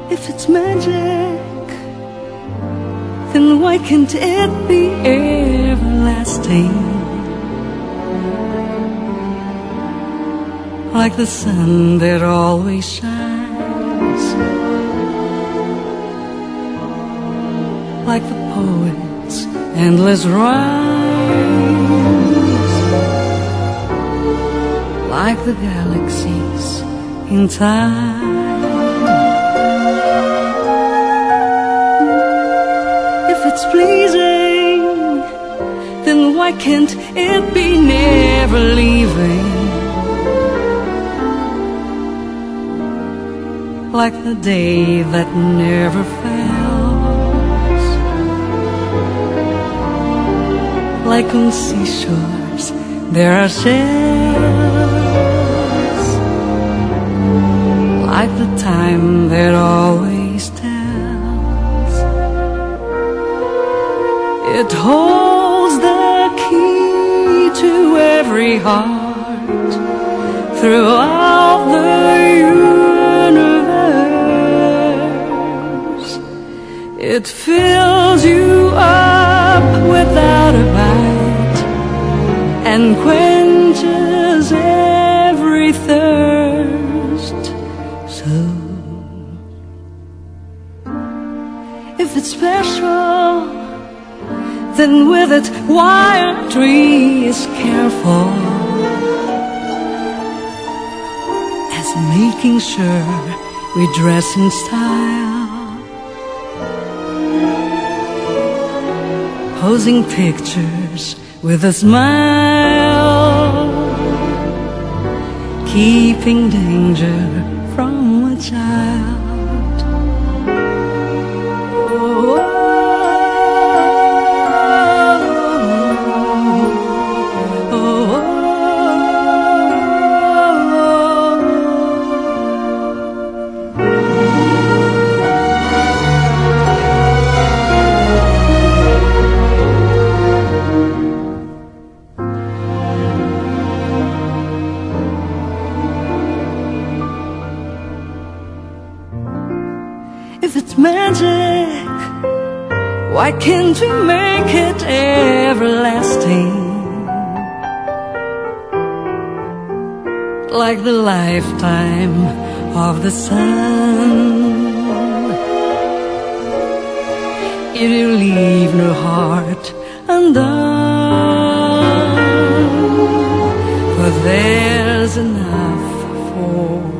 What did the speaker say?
If it's magic, then why can't it be everlasting? Like the sun that always shines, like the poet's endless rhymes, like the galaxies in time. If it's pleasing, then why can't it be never leaving? Like the day that never fails, like on seashores there are shells, like the time that always tells. It holds the key to every heart throughout the universe. It fills you up without a bite and quenches every thirst. So, if it's special, then with it why a tree is careful, as making sure we dress in style, posing pictures with a smile, keeping danger from a child. If it's magic, why can't we make it everlasting? Like the lifetime of the sun, it will leave no heart undone, for there's enough for